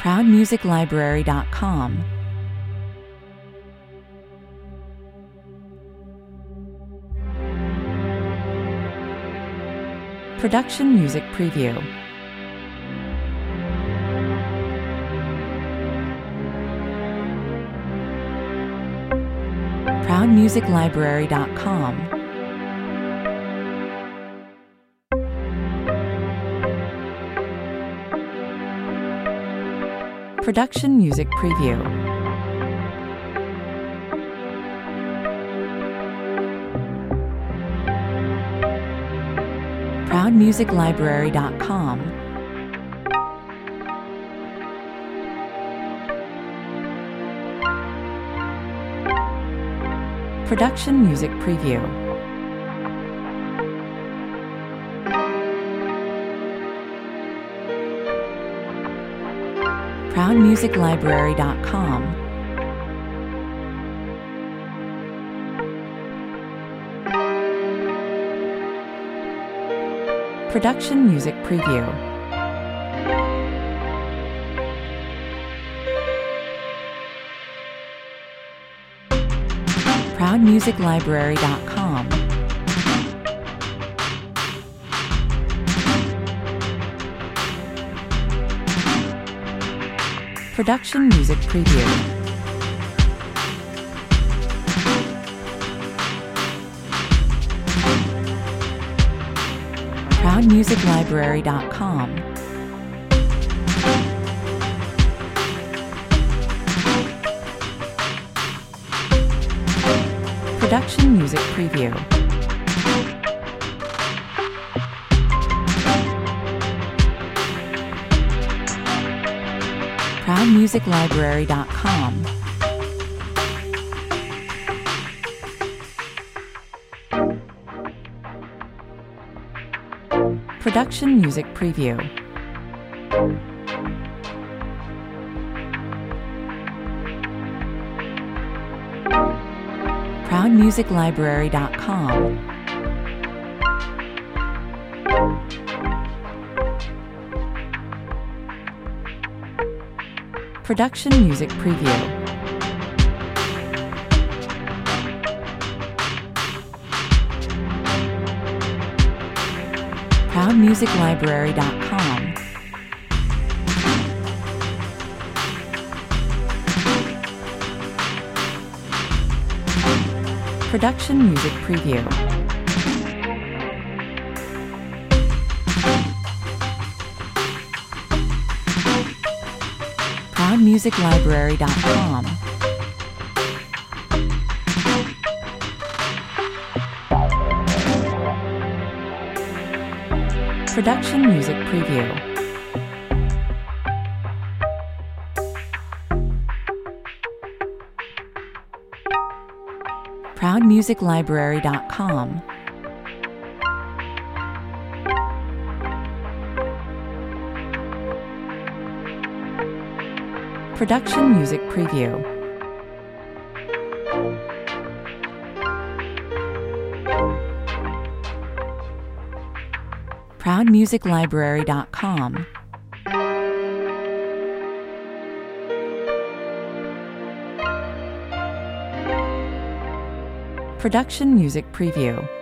ProudMusicLibrary.com. Production Music Preview. ProudMusicLibrary.com. Production Music Preview. ProudMusicLibrary.com. Production Music Preview. ProudMusicLibrary.com. Production Music Preview. ProudMusicLibrary.com. Production Music Preview. ProudMusicLibrary.com. Production Music Preview. ProudMusicLibrary.com. Production Music Preview. ProudMusicLibrary.com. Production Music Preview. ProudMusicLibrary.com. Production Music Preview. ProudMusicLibrary.com. Production Music Preview. ProudMusicLibrary.com. Production Music Preview. ProudMusicLibrary.com. Production Music Preview.